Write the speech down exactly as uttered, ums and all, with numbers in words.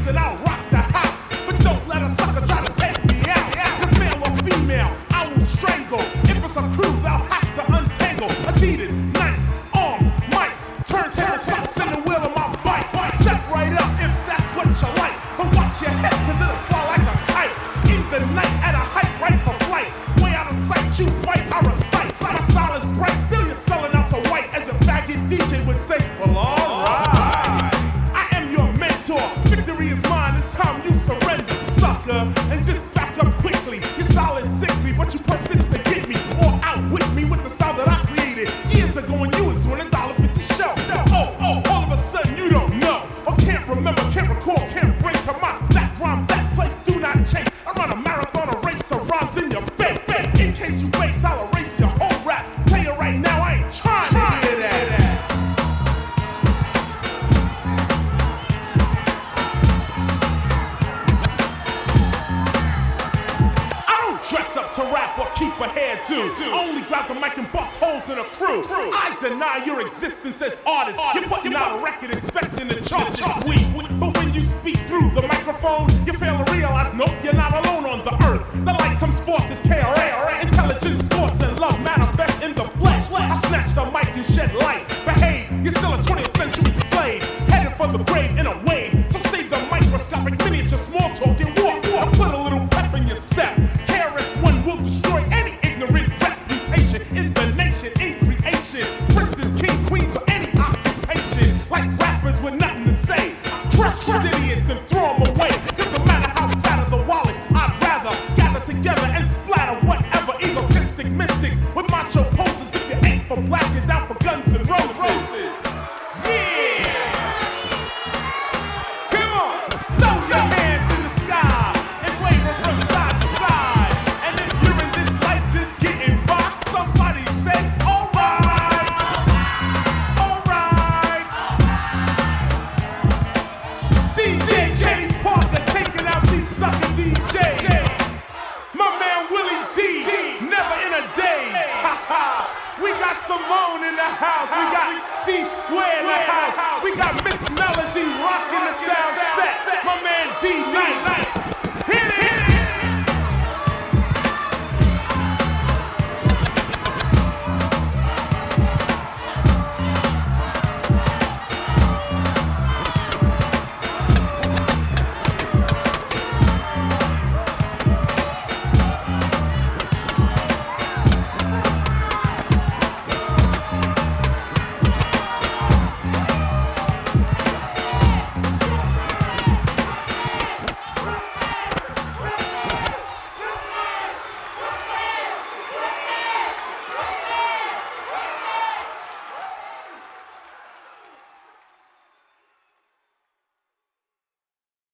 and I'll rock the house. But don't let a sucker try to take me out. Cause male or female, I will strangle. If it's a crew, they'll have to untangle. Adidas, Nikes, arms, mics, turntable socks in the wheel of my bike. Step right up if that's what you like. But watch your head, cause it'll fly like a kite. In the night at a height, right for flight. Way out of sight, you bite, I recite. My style is bright, still you're selling out to white. As a baggy D J would say, well, alright. I am your mentor, victory is mine, it's time you surrender, sucker. And just back up quickly, your style is sickly, but you persist to get me. Or outwit me with the style that I created. Years ago when you was doing a dollar fifty show. Oh, oh, all of a sudden you don't know. Or can't remember, can't recall, can't bring to mind. That rhyme, that place, do not chase. I run a marathon, a race of rhymes in your face. In case you base, I'll erase your whole rap. Tell you right now, I ain't trying to hear that. I don't dress up to rap or keep a hairdo. Only grab the mic and bust holes in a crew. I deny your existence as artists. You're putting out a record expecting to chart this week. But when you speak through the microphone,